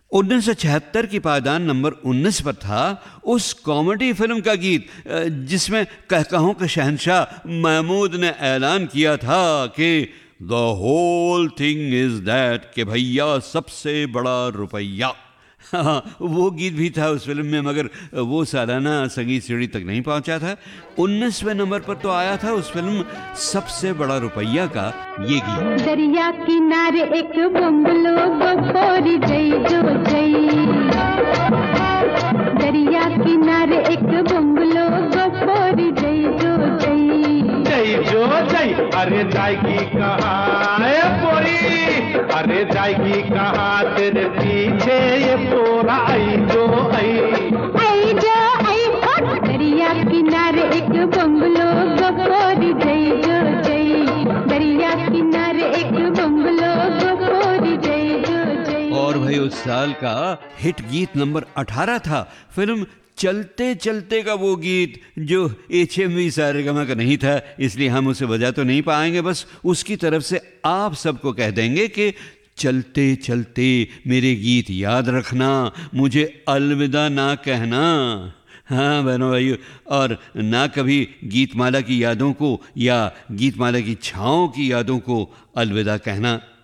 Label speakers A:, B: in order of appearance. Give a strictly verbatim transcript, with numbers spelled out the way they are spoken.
A: उन्नीस सौ छिहत्तर की पायदान नंबर उन्नीस पर था उस कॉमेडी फिल्म का गीत जिसमें कहकहों के शहंशाह महमूद ने ऐलान किया था कि the whole thing is that कि भैया सबसे बड़ा रुपया। हाँ, वो गीत भी था उस फिल्म में, मगर वो सालाना संगीत सीढ़ी तक नहीं पहुंचा था। उन्नीसवें नंबर पर तो आया था उस फिल्म सबसे बड़ा रुपया का ये गीत।
B: दरिया किनारे एक बंगलो बपोरी जई जो जई, दरिया किनारे एक बंगलो बपोरी जई जो जई,
C: जई जो जई। अरे जाएगी कहाँ ये पोरी, अरे जाएगी कहाँ तेरे पीछे ये पोरा आई जो आई,
B: आई जो आई। दरिया किनारे एक बंगलो बपोरी जई जो जई, दरिया किनारे एक बंगलो बपोरी जई जो जई।
A: और भाई उस साल का हिट गीत नंबर अठारह था फिल्म चलते चलते का वो गीत जो एच एम वी सारेगामा का नहीं था, इसलिए हम उसे बजा तो नहीं पाएंगे। बस उसकी तरफ से आप सबको कह देंगे कि चलते चलते मेरे गीत याद रखना, मुझे अलविदा ना कहना। हाँ बहनों भाइयों, और ना कभी गीतमाला की यादों को या गीतमाला की छाँव की यादों को अलविदा कहना।